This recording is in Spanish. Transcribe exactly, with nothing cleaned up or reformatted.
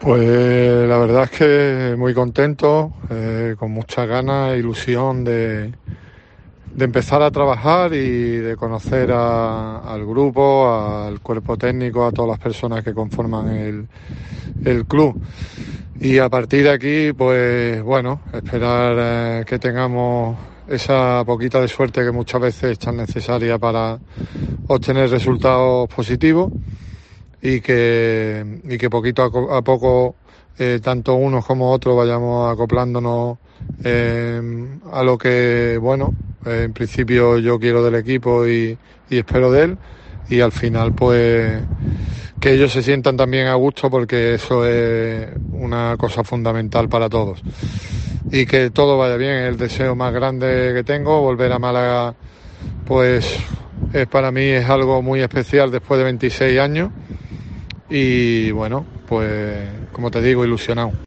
Pues la verdad es que muy contento, eh, con muchas ganas e ilusión de, de empezar a trabajar y de conocer a- al grupo, al cuerpo técnico, a todas las personas que conforman el, el club. Y a partir de aquí, pues bueno, esperar eh, que tengamos esa poquita de suerte que muchas veces es tan necesaria para obtener resultados positivos y que, y que poquito a, co- a poco, eh, tanto unos como otros, vayamos acoplándonos eh, a lo que, bueno, eh, en principio yo quiero del equipo y, y espero de él, y al final pues que ellos se sientan también a gusto, porque eso es una cosa fundamental para todos. Y que todo vaya bien, es el deseo más grande que tengo. Volver a Málaga pues es, para mí es algo muy especial después de veintiséis años y bueno, pues como te digo, ilusionado.